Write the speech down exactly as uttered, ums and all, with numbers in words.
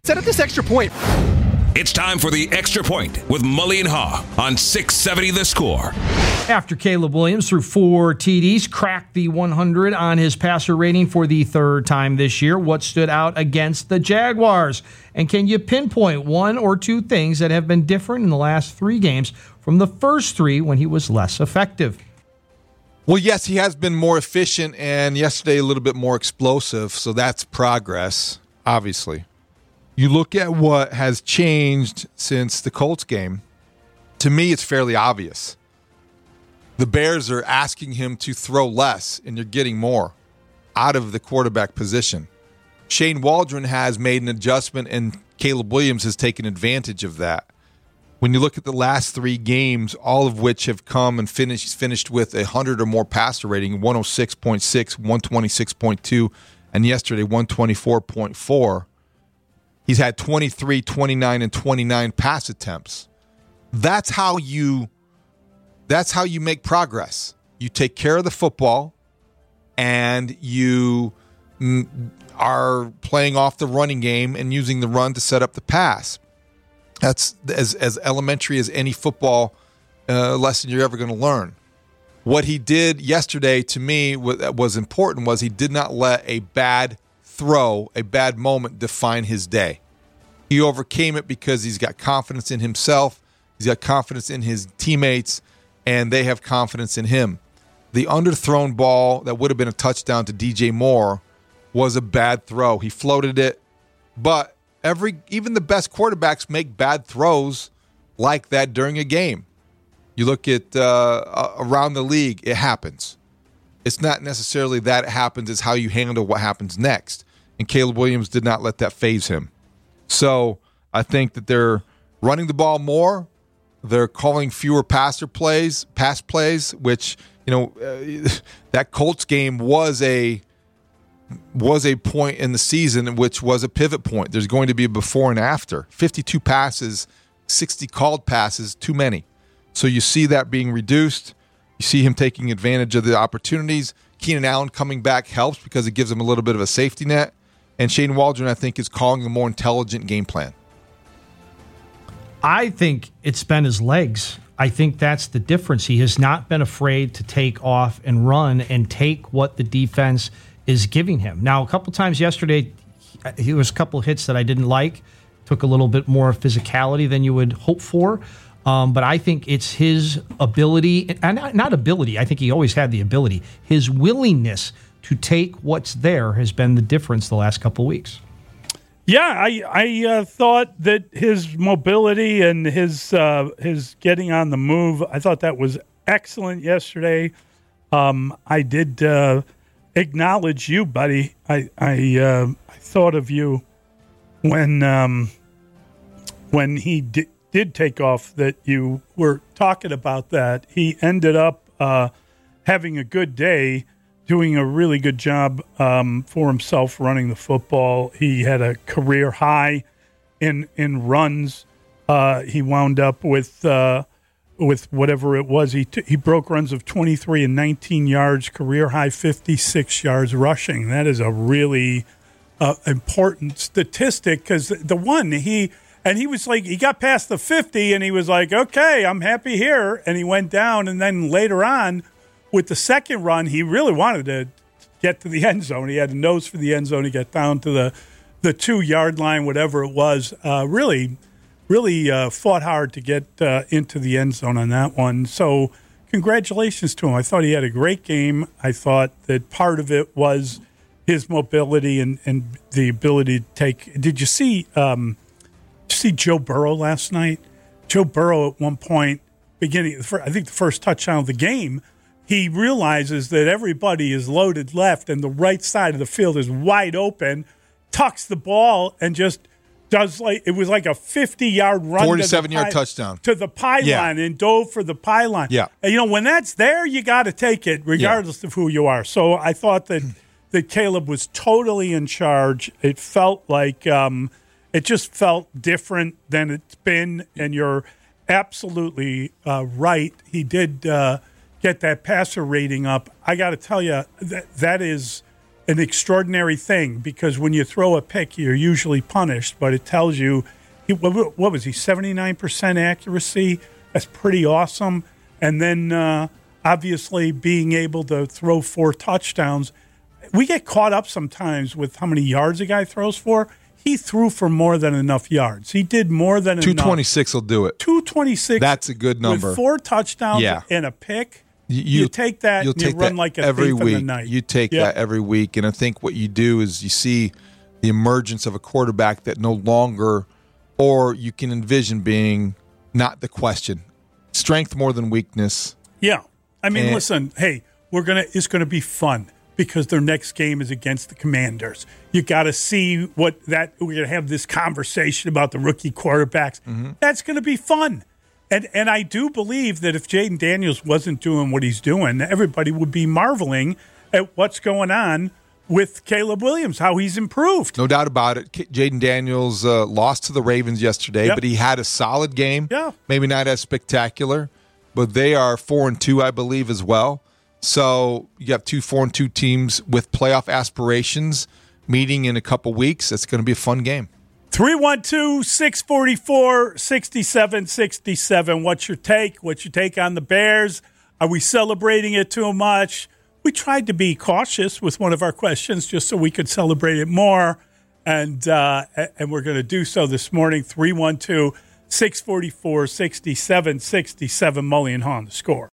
Set up this extra point. It's time for the Extra Point with Mully and Haw on six seventy The Score. After Caleb Williams threw four T Ds, cracked the one hundred on his passer rating for the third time this year, what stood out against the Jaguars? And can you pinpoint one or two things that have been different in the last three games from the first three when he was less effective? Well, yes, he has been more efficient, and yesterday a little bit more explosive, so that's progress, obviously. You look at what has changed since the Colts game, to me it's fairly obvious. The Bears are asking him to throw less, and you're getting more out of the quarterback position. Shane Waldron has made an adjustment, and Caleb Williams has taken advantage of that. When you look at the last three games, all of which have come and finished finished with a one hundred or more passer rating, one oh six point six, one twenty-six point two, and yesterday one twenty-four point four, he's had twenty-three, twenty-nine, and twenty-nine pass attempts. That's how you that's how you make progress. You take care of the football, and you are playing off the running game and using the run to set up the pass. That's as, as elementary as any football uh, lesson you're ever going to learn. What he did yesterday, to me, what was important was he did not let a bad throw, a bad moment define his day. He overcame it because he's got confidence in himself, he's got confidence in his teammates, and they have confidence in him. The underthrown ball that would have been a touchdown to D J Moore was a bad throw. He floated it, but every even the best quarterbacks make bad throws like that during a game. You look at uh, around the league, it happens. It's not necessarily that it happens, it's how you handle what happens next. And Caleb Williams did not let that faze him. So I think that they're running the ball more. They're calling fewer passer plays, pass plays, which, you know, uh, that Colts game was a was a point in the season which was a pivot point. There's going to be a before and after. fifty-two passes, sixty called passes, too many. So you see that being reduced. You see him taking advantage of the opportunities. Keenan Allen coming back helps because it gives him a little bit of a safety net. And Shane Waldron, I think, is calling a more intelligent game plan. I think it's been his legs. I think that's the difference. He has not been afraid to take off and run and take what the defense is giving him. Now, a couple times yesterday, he was a couple of hits that I didn't like. Took a little bit more physicality than you would hope for. Um, but I think it's his ability, and not, not ability, I think he always had the ability. His willingness to take what's there has been the difference the last couple of weeks. Yeah, I I uh, thought that his mobility and his uh, his getting on the move, I thought that was excellent yesterday. Um, I did uh, acknowledge you, buddy. I I, uh, I thought of you when um, when he di- did take off. That you were talking about that. He ended up uh, having a good day. Doing a really good job um, for himself running the football. He had a career high in in runs. Uh, he wound up with uh, with whatever it was. He t- he broke runs of twenty-three and nineteen yards, career high fifty-six yards rushing. That is a really uh, important statistic because the one he and he was like he got past the fifty and he was like, okay, I'm happy here, and he went down, and then later on. With the second run, he really wanted to get to the end zone. He had a nose for the end zone. He got down to the, the two-yard line, whatever it was. Uh, really, really uh, fought hard to get uh, into the end zone on that one. So congratulations to him. I thought he had a great game. I thought that part of it was his mobility and, and the ability to take – did you see, um, did you see Joe Burrow last night? Joe Burrow at one point, beginning – I think the first touchdown of the game – he realizes that everybody is loaded left and the right side of the field is wide open, tucks the ball, and just does like it was like a fifty-yard run. forty-seven-yard touchdown. To the pylon yeah. and dove for the pylon. Yeah. And, you know, when that's there, you got to take it regardless yeah. of who you are. So I thought that, that Caleb was totally in charge. It felt like um, it just felt different than it's been, and you're absolutely uh, right. He did uh, – get that passer rating up. I got to tell you, that that is an extraordinary thing because when you throw a pick, you're usually punished, but it tells you, he, what, what was he, seventy-nine percent accuracy? That's pretty awesome. And then uh, obviously being able to throw four touchdowns. We get caught up sometimes with how many yards a guy throws for. He threw for more than enough yards. He did more than two enough. two twenty-six will do it. two twenty-six. That's a good number. With four touchdowns Yeah. and a pick. You, You take that You'll and you take run that like a every thief in week. the night. You take Yep. that every week, and I think what you do is you see the emergence of a quarterback that no longer, or you can envision being not the question. Strength more than weakness. Yeah. I mean, And- listen, hey, we're gonna it's gonna be fun because their next game is against the Commanders. You gotta see what that we're gonna have this conversation about the rookie quarterbacks. Mm-hmm. That's gonna be fun. And and I do believe that if Jaden Daniels wasn't doing what he's doing, everybody would be marveling at what's going on with Caleb Williams, how he's improved. No doubt about it. K- Jaden Daniels uh, lost to the Ravens yesterday, Yep. but he had a solid game. Yeah. Maybe not as spectacular, but they are four and two, I believe, as well. So you have two four and two teams with playoff aspirations meeting in a couple weeks. It's going to be a fun game. three one two, six four four, six seven six seven. What's your take? What's your take on the Bears? Are we celebrating it too much? We tried to be cautious with one of our questions just so we could celebrate it more. And uh, and we're going to do so this morning. three one two, six four four, six seven six seven. Mully and Haw on the Score.